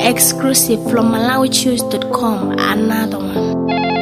Exclusive from MalawiChoose.com. Another one.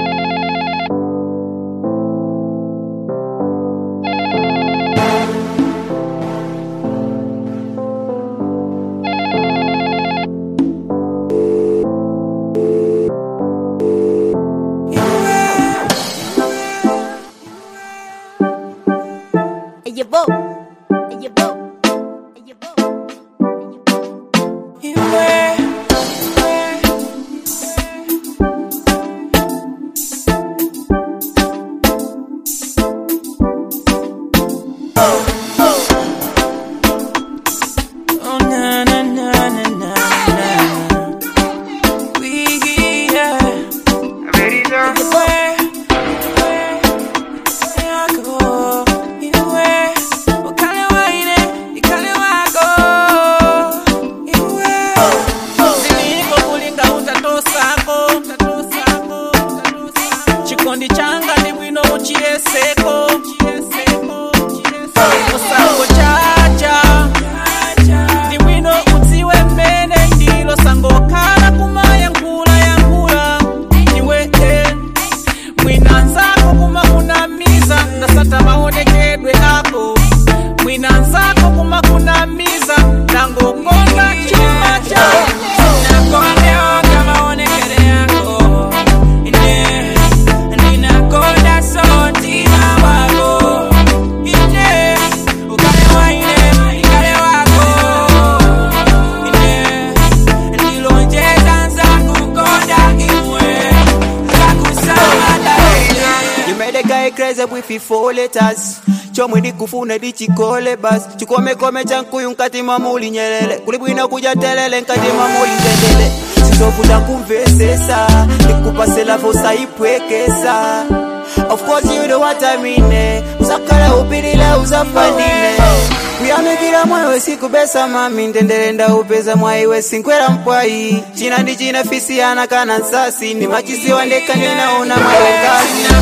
Crazy with 4 letters. Chomwe ndikufuna ndichikole bas. Chikome chankuyu nkati mamuli nyelele. Kulibwina kuja telele nkati mamuli ndendele. Sizovuta kumvesesa. Ndikupasela fosa ipwekesa. Of course you know what I mean. Usakala upilila uzafanine. Kuyamekira mwewe siku besa mami. Ndendele nda upeza mwaiwe sinkwela mpwai. China ndi china fisi anakana nsasi. Ni machisi wandeka ninaona mwewe kasi.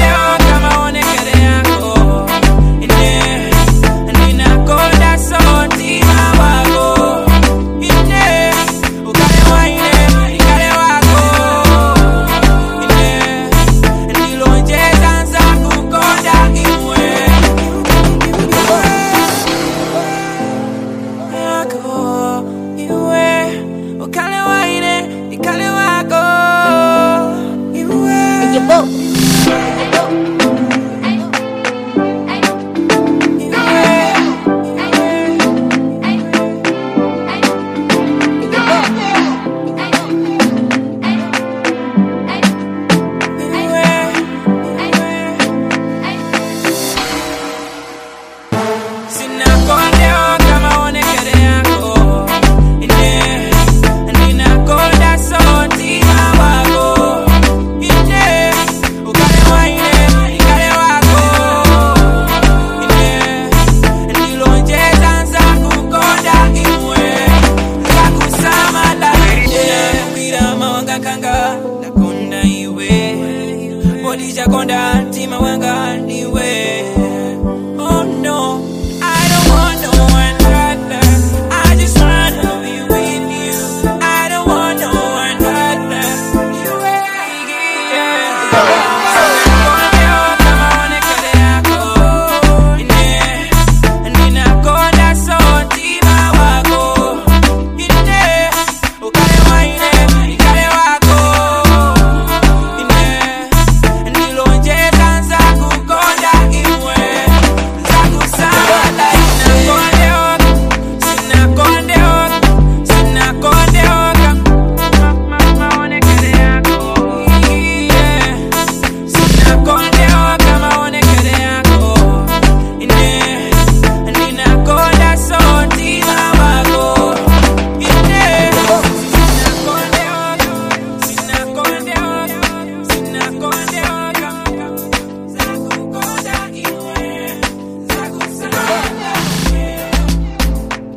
Oh no, I don't want no one other. I just wanna be with you. I don't want no one other.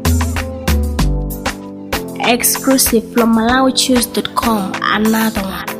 Exclusive from MalawiChoose.com. Another one.